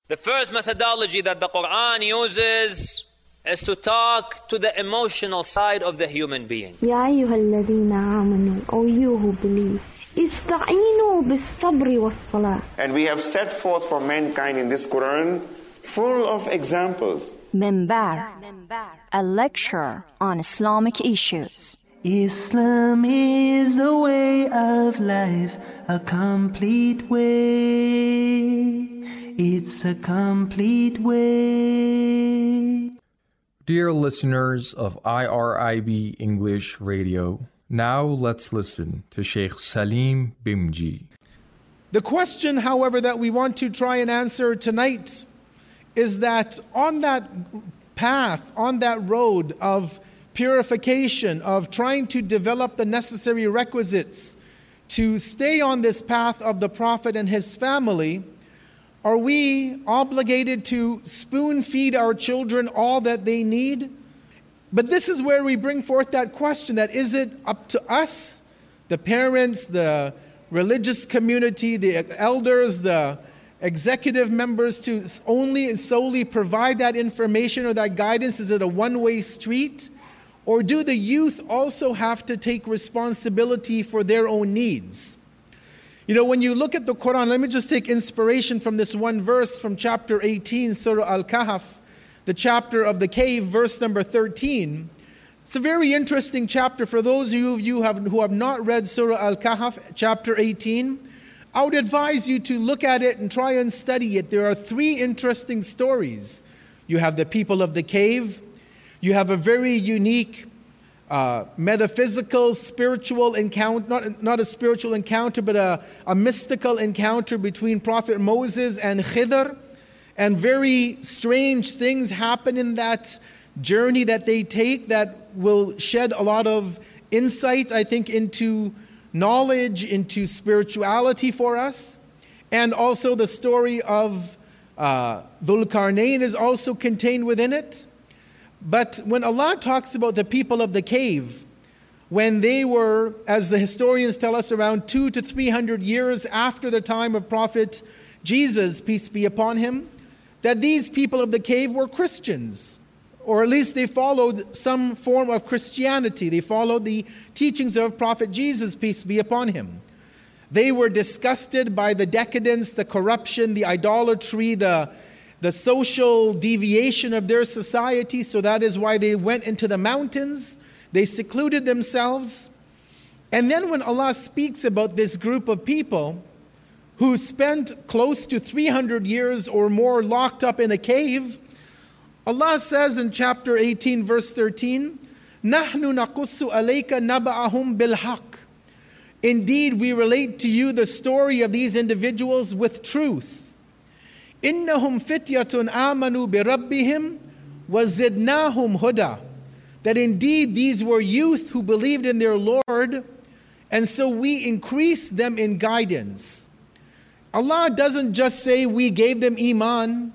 The first methodology that the Quran uses is to talk to the emotional side of the human being. Ya ayyuhalladhina amanu, O you who believe, ista'inu bis-sabri was-salah. And we have set forth for mankind in this Quran full of examples. Minbar, a lecture on Islamic issues. Islam is a way of life, a complete way. It's a complete way. Dear listeners of IRIB English Radio, now let's listen to Sheikh Salim Bimji. The question, however, that we want to try and answer tonight is that on that path, on that road of purification, of trying to develop the necessary requisites to stay on this path of the Prophet and his family, are we obligated to spoon feed our children all that they need? But this is where we bring forth that question, that is it up to us, the parents, the religious community, the elders, the executive members, to only and solely provide that information or that guidance? Is it a one-way street? Or do the youth also have to take responsibility for their own needs? You know, when you look at the Quran, let me just take inspiration from this one verse from chapter 18, Surah Al-Kahf, the chapter of the cave, verse number 13. It's a very interesting chapter for those of you who have not read Surah Al-Kahf, chapter 18. I would advise you to look at it and try and study it. There are three interesting stories. You have the people of the cave. You have a very unique metaphysical, spiritual encounter, not a spiritual encounter, but a mystical encounter between Prophet Moses and Khidr. And very strange things happen in that journey that they take that will shed a lot of insight, I think, into knowledge, into spirituality for us. And also the story of Dhul Qarnayn is also contained within it. But when Allah talks about the people of the cave, when they were, as the historians tell us, around 200 to 300 years after the time of Prophet Jesus, peace be upon him, that these people of the cave were Christians, or at least they followed some form of Christianity. They followed the teachings of Prophet Jesus, peace be upon him. They were disgusted by the decadence, the corruption, the idolatry, the social deviation of their society, so that is why they went into the mountains. They secluded themselves. And then when Allah speaks about this group of people who spent close to 300 years or more locked up in a cave, Allah says in chapter 18, verse 13, نَحْنُ نَقُصُّ عَلَيْكَ نَبَأَهُمْ بِالْحَقِّ. Indeed, we relate to you the story of these individuals with truth. إِنَّهُمْ فِتْيَةٌ آمَنُوا بِرَبِّهِمْ وَزِدْنَاهُمْ هُدًى. That indeed these were youth who believed in their Lord, and so we increased them in guidance. Allah doesn't just say we gave them iman.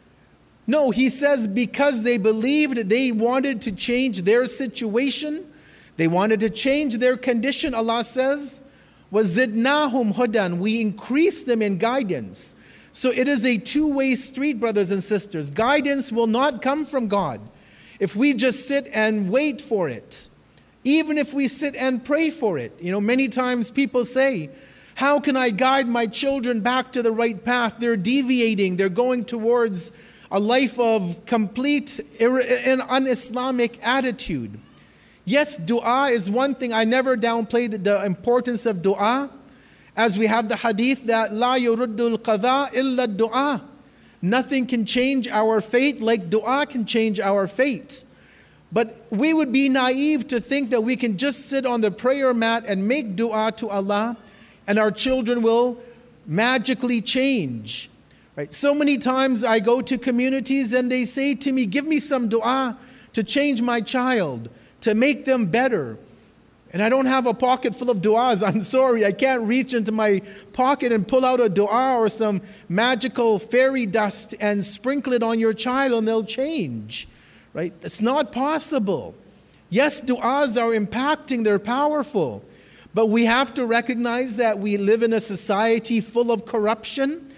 No, He says because they believed, they wanted to change their situation, they wanted to change their condition. Allah says, وَزِدْنَاهُمْ هُدًى. We increased them in guidance. So it is a two-way street, brothers and sisters. Guidance will not come from God if we just sit and wait for it. Even if we sit and pray for it. You know, many times people say, how can I guide my children back to the right path? They're deviating. They're going towards a life of complete un-Islamic attitude. Yes, dua is one thing. I never downplay the importance of dua. As we have the hadith that لا يرد القضاء إلا الدعاء. Nothing can change our fate like dua can change our fate. But we would be naive to think that we can just sit on the prayer mat and make dua to Allah and our children will magically change. Right? So many times I go to communities and they say to me, give me some dua to change my child, to make them better. And I don't have a pocket full of du'as. I'm sorry, I can't reach into my pocket and pull out a du'a or some magical fairy dust and sprinkle it on your child and they'll change. Right? It's not possible. Yes, du'as are impacting, they're powerful. But we have to recognize that we live in a society full of corruption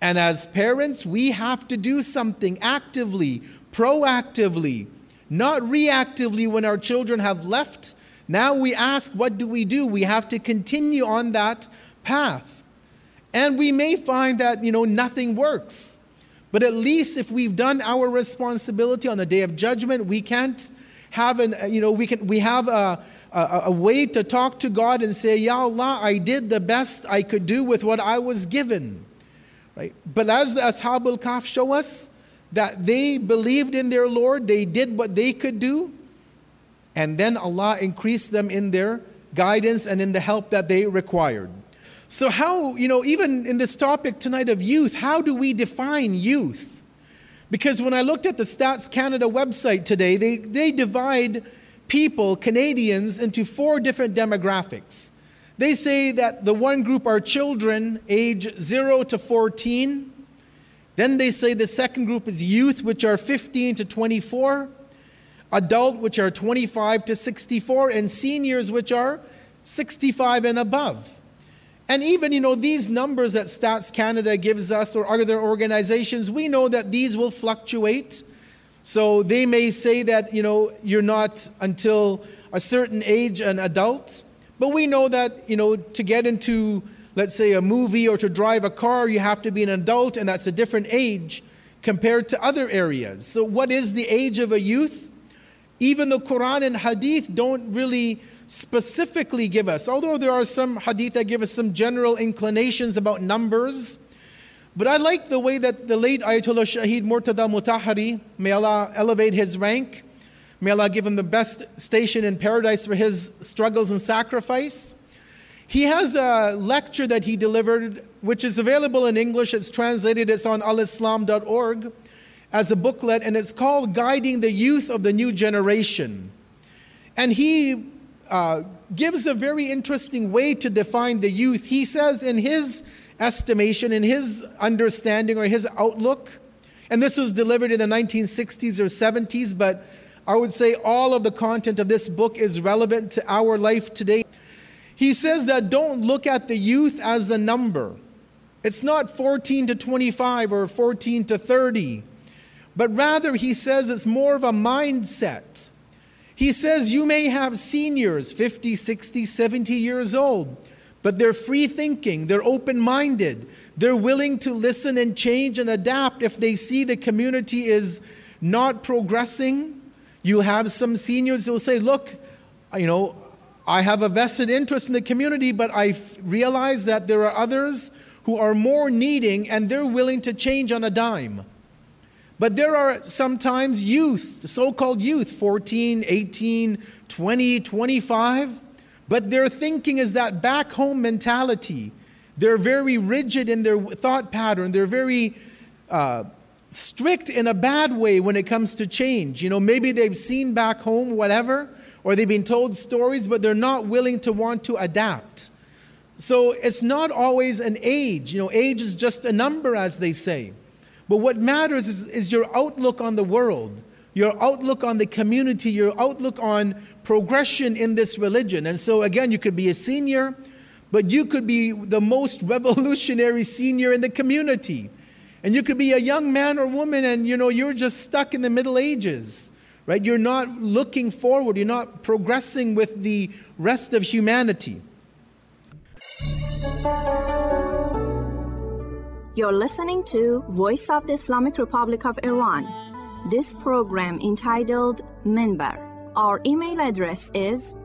And as parents, we have to do something actively, proactively, not reactively when our children have left. Now we ask, what do? We have to continue on that path. And we may find that, nothing works. But at least if we've done our responsibility on the Day of Judgment, we can't have we have a way to talk to God and say, Ya Allah, I did the best I could do with what I was given. Right? But as the Ashabul Kahf show us, that they believed in their Lord, they did what they could do, and then Allah increased them in their guidance and in the help that they required. So how, even in this topic tonight of youth, how do we define youth? Because when I looked at the Stats Canada website today, they divide people, Canadians, into 4 different demographics. They say that the one group are children age 0 to 14. Then they say the second group is youth, which are 15 to 24. Adult, which are 25 to 64. And seniors, which are 65 and above. And even, these numbers that Stats Canada gives us or other organizations, we know that these will fluctuate. So they may say that, you're not until a certain age an adult. But we know that, to get into, let's say, a movie or to drive a car, you have to be an adult, and that's a different age compared to other areas. So what is the age of a youth? Even the Quran and Hadith don't really specifically give us, although there are some Hadith that give us some general inclinations about numbers. But I like the way that the late Ayatollah Shaheed Murtada Mutahari, may Allah elevate his rank, may Allah give him the best station in paradise for his struggles and sacrifice. He has a lecture that he delivered, which is available in English. It's translated, it's on alislam.org as a booklet, and it's called Guiding the Youth of the New Generation. And he gives a very interesting way to define the youth. He says in his estimation, in his understanding or his outlook, and this was delivered in the 1960s or 70s, but I would say all of the content of this book is relevant to our life today. He says that don't look at the youth as a number. It's not 14 to 25 or 14 to 30, but rather he says it's more of a mindset. He says you may have seniors, 50, 60, 70 years old, but they're free thinking, they're open-minded, they're willing to listen and change and adapt if they see the community is not progressing. You have some seniors who will say, look, I have a vested interest in the community, but I realize that there are others who are more needing and they're willing to change on a dime. But there are sometimes youth, the so-called youth, 14, 18, 20, 25, but their thinking is that back home mentality. They're very rigid in their thought pattern. They're very strict in a bad way when it comes to change. Maybe they've seen back home whatever, or they've been told stories, but they're not willing to want to adapt. So it's not always an age. Age is just a number, as they say. But what matters is your outlook on the world, your outlook on the community, your outlook on progression in this religion. And so again, you could be a senior, but you could be the most revolutionary senior in the community. And you could be a young man or woman and you're just stuck in the Middle Ages, right? You're not looking forward, you're not progressing with the rest of humanity. You're listening to Voice of the Islamic Republic of Iran. This program entitled Minbar. Our email address is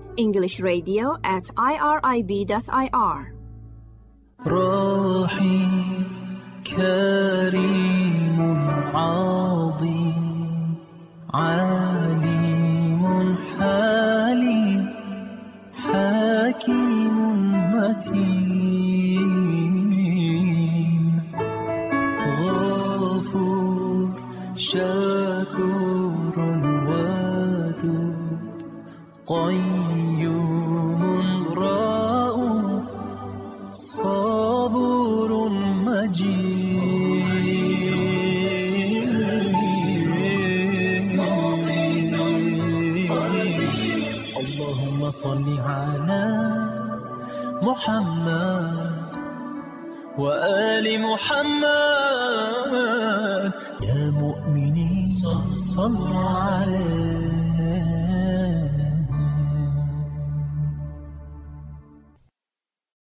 englishradio@irib.ir. كريم عظيم عليم حليم حكيم متين غفور شكور ودود قيوم رؤوف صبور مجيد اللهم صل على محمد وآل محمد يا مؤمنين صلوا عليه.